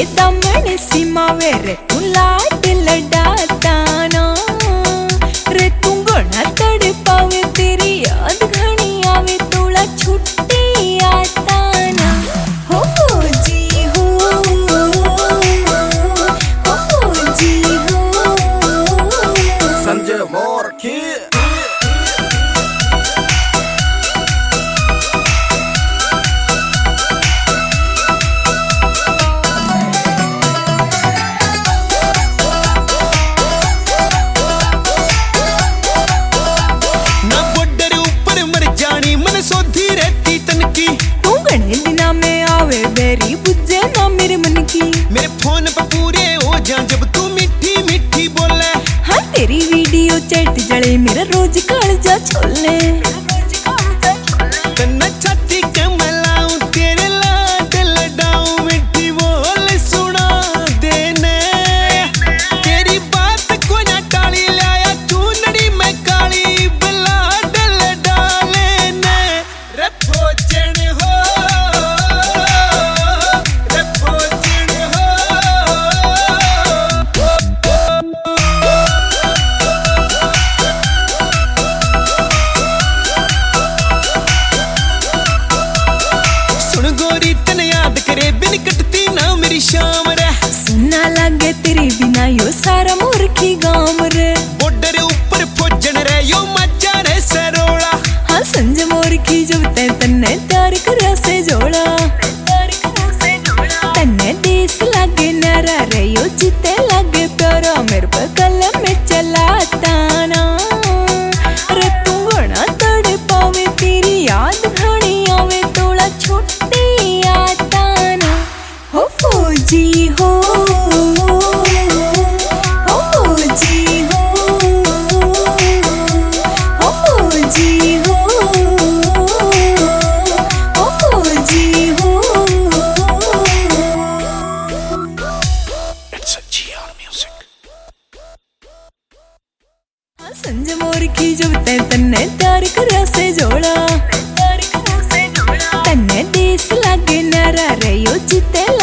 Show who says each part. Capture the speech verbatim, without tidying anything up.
Speaker 1: के दामन सीमा वे रे तू लाड लडाता ना रे तू गणा तड़ पावे तेरी याद घनी आवे तोला छुट्टी आता ना हो जी हो हो जी हो
Speaker 2: संजय मोरकी
Speaker 1: मेरी बुझे ना मेरे मन की
Speaker 3: मेरे फोन पे पूरे हो जा जब तू मीठी मीठी बोले।
Speaker 1: हाँ तेरी वीडियो चैट जले मेरा रोज कालजा छोले
Speaker 3: तन्ना छाती के मलाऊं तेरे लाड लडाऊं मीठी बोल सुना देने तेरी बात को ना टाली लाया चूनड़ी में काली बलाड लडाले ने रे भोजन हो याद करे बिन कटती ना मेरी शाम रे
Speaker 1: सुना लगे तेरे बिना यो सारा मूर्खी गांव रे
Speaker 3: बॉर्डर ऊपर फौजन रे यो मचा रे सरोड़ा।
Speaker 1: हाँ संजय मूर्खी जब तै तन्ने प्यार करा से जोड़ा तन्ने देश लागे नारा रे यो जीते लागे प्यारा मेरे पे कलम में चलाता ना रे तू गणा तड़ पावे तेरी याद घनी आवे तोला छुट्टी जी हो हो जी हो हो जी हो हो जी हो
Speaker 2: It's a G R music.
Speaker 1: Sanjay मूर्खी जब तै तन्ने प्यार करा से जोड़ा तन्ने देश लागे नारा रे यो जीते